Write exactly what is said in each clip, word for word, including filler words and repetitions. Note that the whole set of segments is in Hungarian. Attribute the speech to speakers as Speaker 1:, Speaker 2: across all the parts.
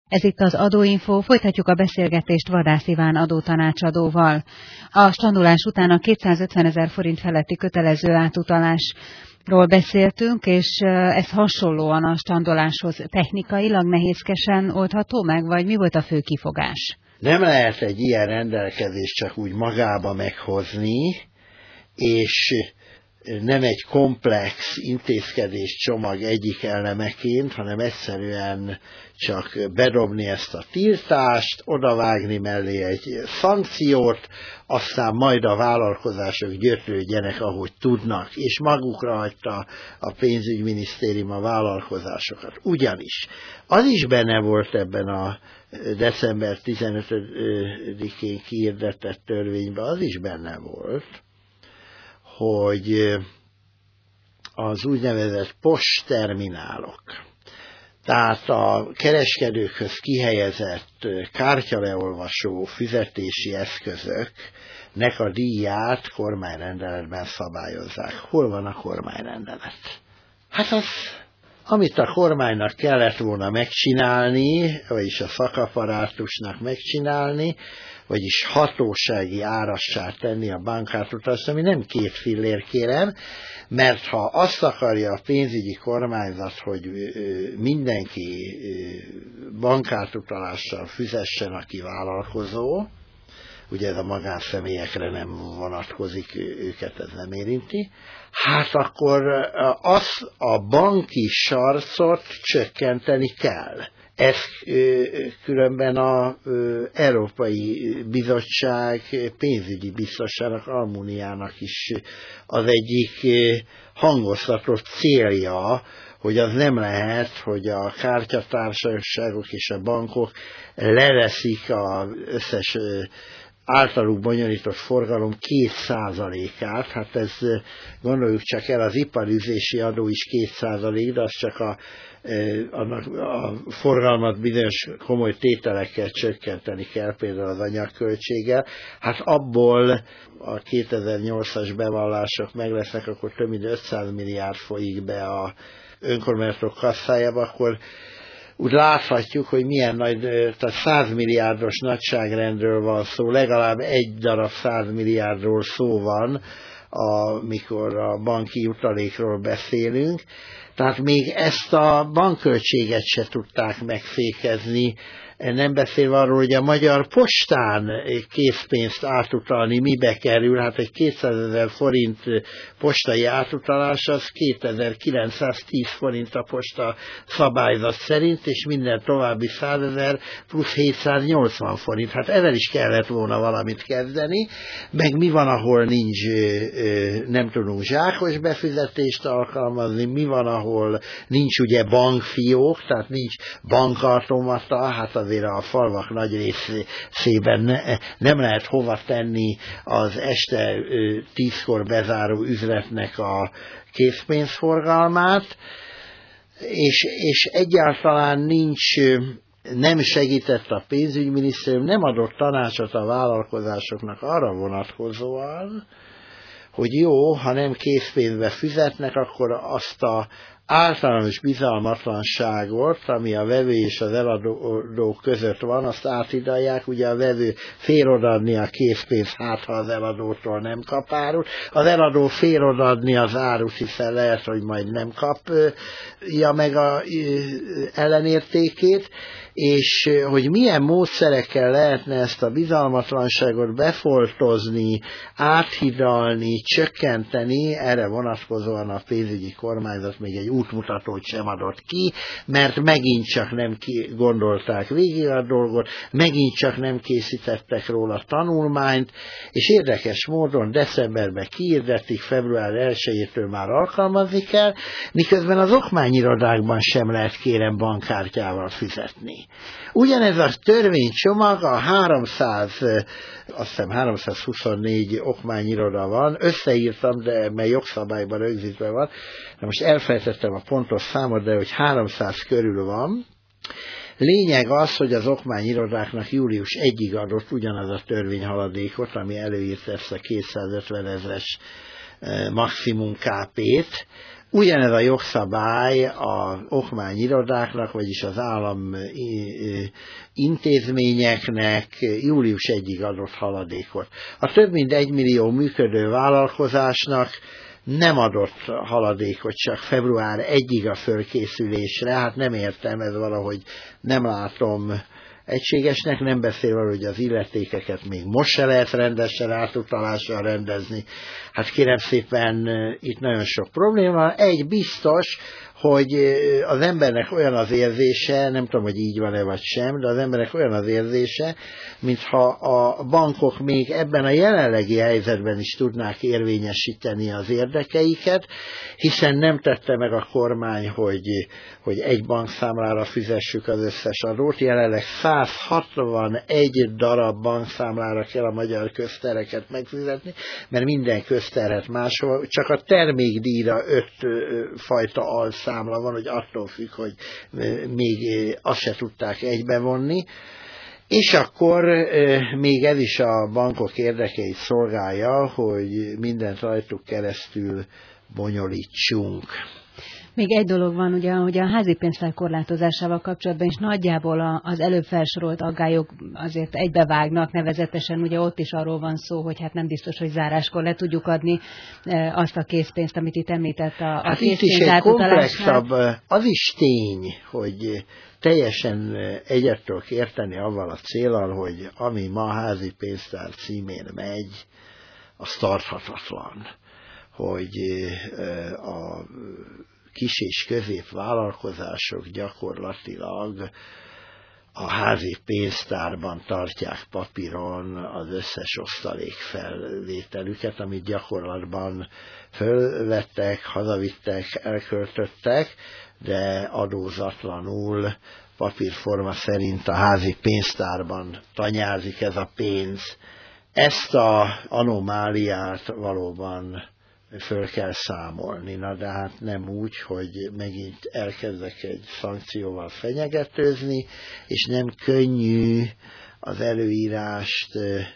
Speaker 1: Ez itt az Adóinfo, folytatjuk a beszélgetést Vadász Iván adótanácsadóval. A strandolás után a kétszázötvenezer forint feletti kötelező átutalásról beszéltünk, és ez hasonlóan a strandoláshoz technikailag nehézkesen oldható meg, vagy mi volt a fő kifogás?
Speaker 2: Nem lehet egy ilyen rendelkezést csak úgy magába meghozni, és nem egy komplex intézkedés csomag egyik elemeként, hanem egyszerűen csak bedobni ezt a tiltást, odavágni mellé egy szankciót, aztán majd a vállalkozások gyötrődjenek, ahogy tudnak, és magukra hagyta a pénzügyminisztérium a vállalkozásokat. Ugyanis az is benne volt ebben a december tizenötödikén kihirdetett törvényben, az is benne volt, hogy az úgynevezett postterminálok, tehát a kereskedőkhöz kihelyezett kártyaleolvasó fizetési eszközöknek a díját kormányrendeletben szabályozzák. Hol van a kormányrendelet? Hát az, amit a kormánynak kellett volna megcsinálni, vagyis a szakapparátusnak megcsinálni, vagyis hatósági árassá tenni a bankártutalást, ami nem két fillér, kérem, mert ha azt akarja a pénzügyi kormányzat, hogy mindenki bankártutalással fizessen, aki vállalkozó, ugye ez a magánszemélyekre nem vonatkozik, őket ez nem érinti, hát akkor az a banki sarcot csökkenteni kell. Ez különben az Európai Bizottság pénzügyi biztosának, Almuniának is az egyik hangoztatott célja, hogy az nem lehet, hogy a kártyatársaságok és a bankok leveszik az összes általuk bonyolított forgalom két százalékát, hát ez gondoljuk csak el, az iparüzési adó is két százalék, de az csak a, a, a forgalmat bizonyos komoly tételekkel csökkenteni kell, például az anyagköltséggel. Hát abból a kétezer-nyolcas bevallások meg lesznek, akkor több mint ötszáz milliárd folyik be a önkormányzatok kasszájába, akkor úgy láthatjuk, hogy milyen nagy, tehát száz milliárdos nagyságrendről van szó, legalább egy darab száz milliárdról szó van, amikor a banki jutalékról beszélünk. Tehát még ezt a bankköltséget se tudták megfékezni, nem beszélve arról, hogy a Magyar Postán készpénzt átutalni mibe kerül, hát egy kétszázezer forint postai átutalás az kétezer-kilencszáztíz forint a posta szabályzat szerint, és minden további százezer plusz hétszáznyolcvan forint. Hát ezzel is kellett volna valamit kezdeni, meg mi van, ahol nincs, nem tudunk zsákos befizetést alkalmazni, mi van, ahol nincs ugye bankfiók, tehát nincs bankautomata, hát az azért a falvak nagy részében nem lehet hova tenni az este tízkor bezáró üzletnek a készpénzforgalmát, és, és egyáltalán nincs, nem segített a pénzügyminisztérium, nem adott tanácsot a vállalkozásoknak arra vonatkozóan, hogy jó, ha nem készpénzbe fizetnek, akkor azt a általános bizalmatlanságot, ami a vevő és az eladó között van, azt átidalják, ugye a vevő fél odaadni a készpénzt, hát ha az eladótól nem kap árut, az eladó fél odaadni az árut, hiszen lehet, hogy majd nem kapja meg az ellenértékét, és hogy milyen módszerekkel lehetne ezt a bizalmatlanságot befoltozni, áthidalni, csökkenteni, erre vonatkozóan a pénzügyi kormányzat még egy útmutatót sem adott ki, mert megint csak nem gondolták végig a dolgot, megint csak nem készítettek róla tanulmányt, és érdekes módon decemberben kihirdették, február elsejétől már alkalmazni kell, miközben az okmányirodákban sem lehet, kérem, bankkártyával fizetni. Ugyanez a törvénycsomag a háromszáz, azt hiszem háromszázhuszonnégy okmányiroda van, összeírtam, de mert jogszabályban rögzítve van, de most elfelejtettem a pontos számot, de hogy háromszáz körül van. Lényeg az, hogy az okmányirodáknak július elsejéig adott ugyanaz a törvényhaladékot, ami előírta ezt a kétszázötven ezres maximum ká pét, Ugyanez a jogszabály az okmányirodáknak, vagyis az állam intézményeknek július elsejéig adott haladékot. A több mint egy millió működő vállalkozásnak nem adott haladékot, csak február elsejéig a fölkészülésre. Hát nem értem, ez valahogy nem látom egységesnek, nem beszél arról, hogy az illetékeket még most se lehet rendesen átutalással rendezni. Hát kérem szépen, itt nagyon sok probléma. Egy biztos, hogy az embernek olyan az érzése, nem tudom, hogy így van-e vagy sem, de az embernek olyan az érzése, mintha a bankok még ebben a jelenlegi helyzetben is tudnák érvényesíteni az érdekeiket, hiszen nem tette meg a kormány, hogy, hogy egy bankszámlára fizessük az összes adót. Jelenleg száz hatvanegy darab bankszámlára kell a magyar köztereket megfizetni, mert minden közterhet máshol, csak a termékdíjra öt fajta alszámla van, hogy attól függ, hogy még azt se tudták egybevonni. És akkor még ez is a bankok érdekeit szolgálja, hogy mindent rajtuk keresztül bonyolítsunk.
Speaker 1: Még egy dolog van, ugye, hogy a házi pénztár korlátozásával kapcsolatban is nagyjából az előbb felsorolt aggályok azért egybevágnak, nevezetesen ugye ott is arról van szó, hogy hát nem biztos, hogy záráskor le tudjuk adni azt a készpénzt, amit itt említett a, a
Speaker 2: hát
Speaker 1: készpénz
Speaker 2: itt is egy komplexabb, az is tény, hogy teljesen egyet tudok érteni avval a céllal, hogy ami ma házi pénztár címén megy, az tarthatatlan, hogy a kis és középvállalkozások gyakorlatilag a házi pénztárban tartják papíron az összes osztalékfelvételüket, amit gyakorlatban fölvettek, hazavittek, elköltöttek, de adózatlanul papírforma szerint a házi pénztárban tanyázik ez a pénz. Ezt az anomáliát valóban föl kell számolni, na de hát nem úgy, hogy megint elkezdek egy szankcióval fenyegetőzni, és nem könnyű az előírást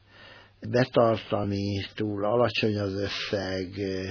Speaker 2: betartani, túl alacsony az összeg,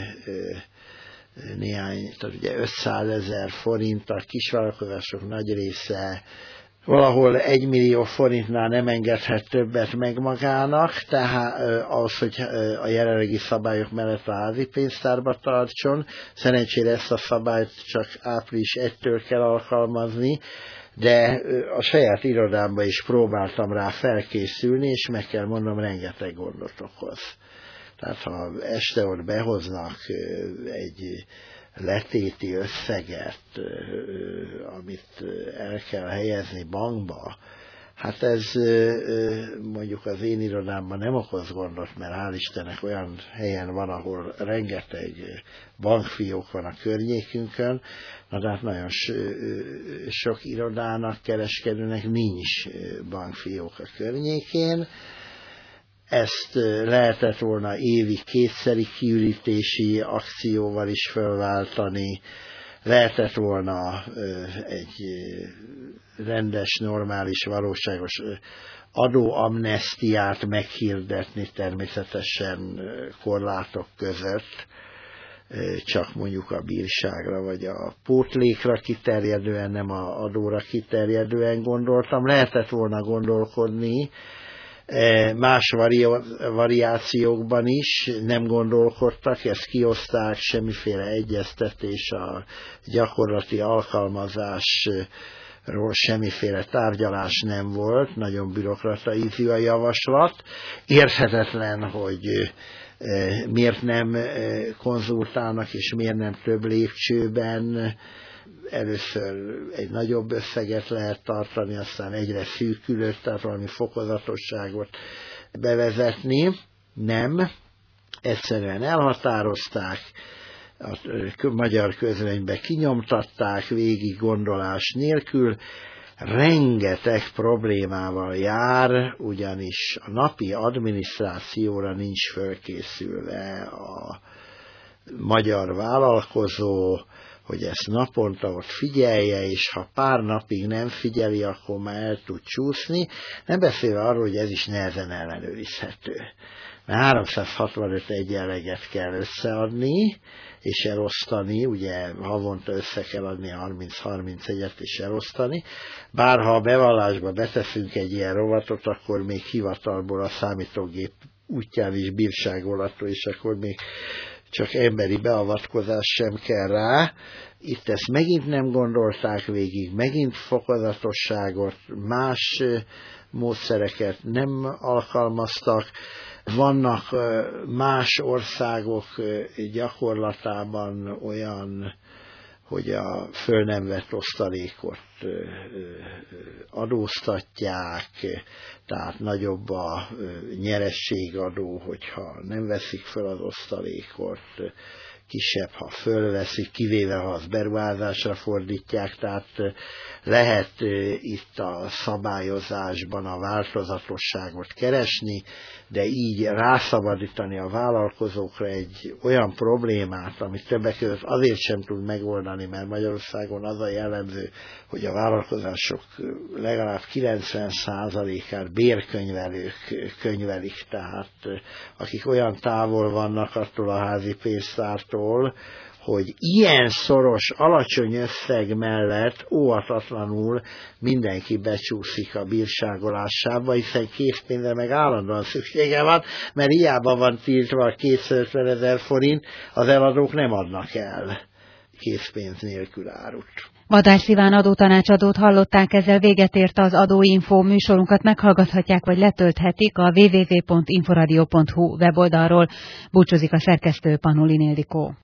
Speaker 2: néhány, tehát ugye ötszázezer forint, a kisvállalkozások nagy része valahol egy millió forintnál nem engedhet többet meg magának, tehát ahhoz, hogy a jelenlegi szabályok mellett a házi pénztárba tartson. Szerencsére ezt a szabályt csak április elsejétől kell alkalmazni, de a saját irodámban is próbáltam rá felkészülni, és meg kell mondom, rengeteg gondot okoz. Tehát ha este ott behoznak egy letéti összeget, amit el kell helyezni bankba, hát ez mondjuk az én irodámban nem okoz gondot, mert hál' Istennek olyan helyen van, ahol rengeteg bankfiók van a környékünkön, na de hát nagyon sok irodának, kereskedőnek nincs bankfiók a környékén. Ezt lehetett volna évi kétszeri kiürítési akcióval is felváltani, lehetett volna egy rendes, normális, valóságos adóamnesztiát meghirdetni, természetesen korlátok között, csak mondjuk a bírságra vagy a pótlékra kiterjedően, nem a adóra kiterjedően gondoltam. Lehetett volna gondolkodni más vari- variációkban is, nem gondolkodtak, ezt kioszták, semmiféle egyeztetés, a gyakorlati alkalmazásról semmiféle tárgyalás nem volt, nagyon bürokrata ízű a javaslat. Érthetetlen, hogy miért nem konzultálnak, és miért nem több lépcsőben. Először egy nagyobb összeget lehet tartani, aztán egyre szűkülött, tehát valami fokozatosságot bevezetni. Nem, egyszerűen elhatározták, a magyar közönybe kinyomtatták, végig gondolás nélkül. Rengeteg problémával jár, ugyanis a napi adminisztrációra nincs fölkészülve a magyar vállalkozó, hogy ezt naponta ott figyelje, és ha pár napig nem figyeli, akkor már el tud csúszni, nem beszélve arról, hogy ez is nehezen ellenőrizhető. Mert háromszázhatvanöt egyenleget kell összeadni, és elosztani, ugye havonta össze kell adni harminc-harmincegyet és elosztani, bár ha a bevallásba beteszünk egy ilyen rovatot, akkor még hivatalból a számítógép útján is bírságolható, és akkor még csak emberi beavatkozás sem kell rá. Itt ezt megint nem gondolták végig, megint fokozatosságot, más módszereket nem alkalmaztak. Vannak más országok gyakorlatában olyan, hogy a föl nem vett osztalékot adóztatják, tehát nagyobb a nyerességadó, hogyha nem veszik föl az osztalékot, kisebb, ha fölveszik, kivéve, ha az beruházásra fordítják, tehát lehet itt a szabályozásban a változatosságot keresni, de így rászabadítani a vállalkozókra egy olyan problémát, amit többek között azért sem tud megoldani, mert Magyarországon az a jellemző, hogy a vállalkozások legalább kilencven százalékát bérkönyvelők könyvelik, tehát akik olyan távol vannak attól a házi pénztártól, hogy ilyen szoros, alacsony összeg mellett óvatatlanul mindenki becsúszik a bírságolásába, hiszen készpénzre meg állandóan szüksége van, mert hiába van tiltva a kétszázötven ezer forint, az eladók nem adnak el készpénz nélkül árut.
Speaker 1: Vadász Iván adótanácsadót hallották, ezzel véget ért az Adóinfo. Műsorunkat meghallgathatják, vagy letölthetik a double-u double-u double-u pont inforadio pont hu weboldalról. Búcsúzik a szerkesztő, Panulin Ildikó.